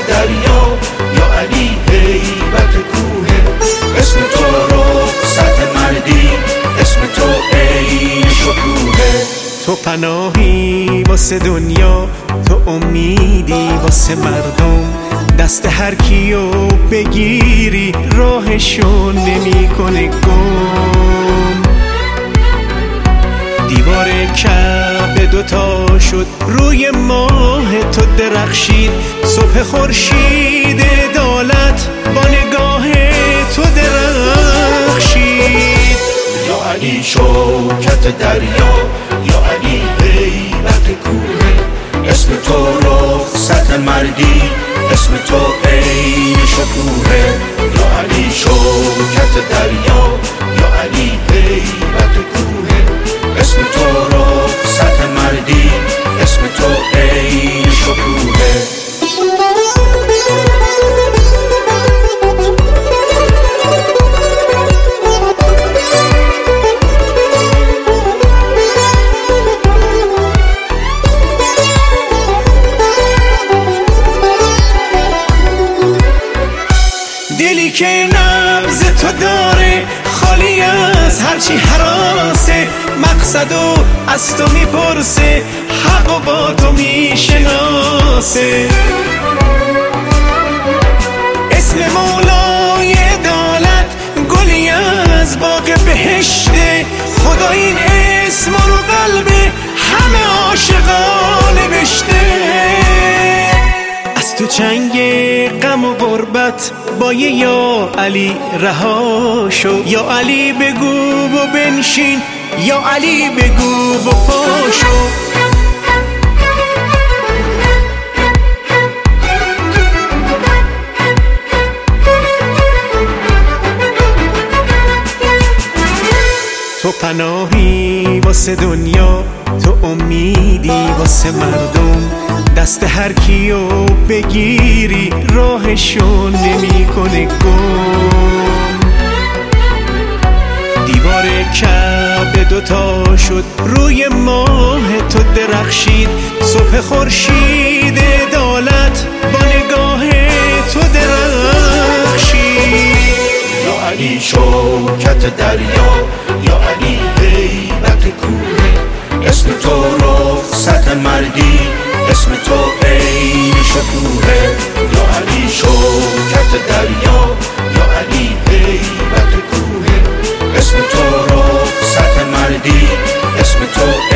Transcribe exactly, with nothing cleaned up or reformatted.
دریا، یا علی هیبت کوه. اسم تو رخصت مردی، اسم تو عین شکوه. تو پناهی واسه دنیا، تو امیدی واسه مردم. دست هر کیو بگیری راهشو نمیکنه گم. دیوار کعبه دوتا شد، روی ماه تو درخشید. صبح خورشید عدالت با نگاه تو درخشید. یا علی شوکت دریا، یا علی هیبت کوه. اسم تو رخصت مردی، اسم تو عین شکوه. یا علی شوکت دریا، یا علی هیبت کوه. اسم تو رخصت مردی، اسم تو عین شکوه. دلی که نبض تو داره، خالی از هرچی حراسه. مقصدو از تو میپرسه، حقو با تو میشناسه. اسم مولای عدالت گلی از باغ بهشته. خدا این اسم رو قلب همه عاشقان نوشته. از تو چنگ غم و غربت با یه یا علی رها شو. یا علی بگو و بنشین، یا علی بگو و پاشو. تو پناهی واسه دنیا، تو امیدی واسه مردم. دست هر کیو بگیری راهشو نمیکنه گم. دیوار کعبه دوتا شد، روی ماه تو درخشید. صبح خورشید عدالت با نگاه تو درخشید. یا علی شوکت دریا، یا علی هیبت کوه. اسم تو رخصت مردی، اسم تو عین شکوه. یا علی شوکت دریا، یا علی هیبت کوه. اسم تو رخصت مردی، اسم تو